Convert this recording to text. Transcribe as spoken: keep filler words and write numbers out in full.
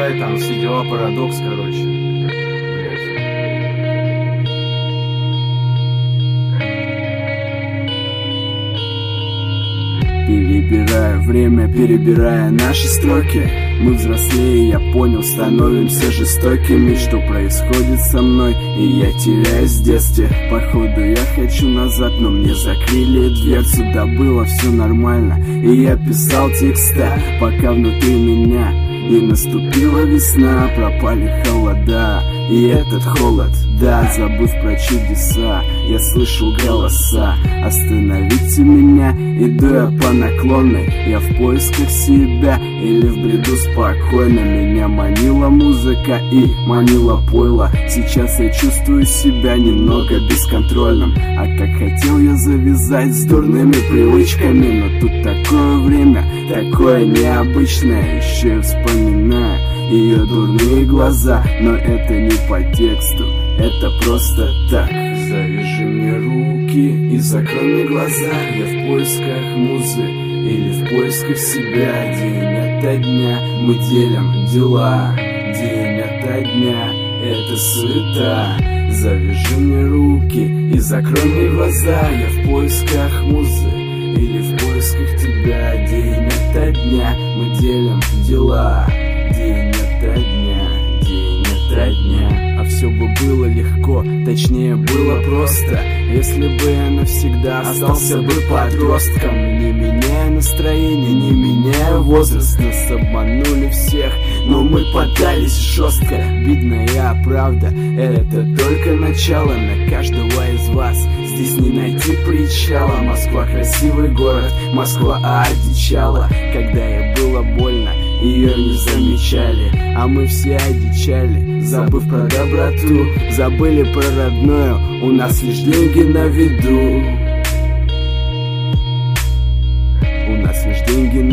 продолжай, там все дела, парадокс, короче. Перебирая время, перебирая наши строки, мы взрослее, я понял, становимся жестокими. Что происходит со мной, и я теряюсь в детстве. Походу я хочу назад, но мне закрыли дверцу. Да было все нормально, и я писал текста, пока внутри меня не наступила весна. Пропали холода, и этот холод, да, забыв про чудеса, я слышал голоса. Остановите меня, иду я по наклонной, я в поисках себя или в бреду спокойно. Меня манила музыка и манила пойло. Сейчас я чувствую себя немного бесконтрольным. А как хотел я завязать с дурными привычками, но тут такое время, такое необычное. Еще я вспоминаю ее дурные глаза, но это не по тексту, это просто так. Завяжи мне руки и закрой мне глаза. Я в поисках музы или в поисках себя. День ото дня мы делим дела, день ото дня это суета. Завяжи мне руки и закрой мне глаза. Я в поисках музы или в поисках тебя. День ото дня мы делим дела, день ото дня, день ото дня. А все бы было легко, точнее было просто, если бы я навсегда остался бы подростком. Не меняя настроение, не меняя возраст. Нас обманули всех, но мы поддались жестко. Бедная правда, это только начало. На каждого из вас здесь не найти причала. Москва красивый город, Москва одичала. Когда ей было больно, ее не замечали, а мы все одичали, забыв про доброту, забыли про родное, у нас лишь деньги на виду. У нас лишь деньги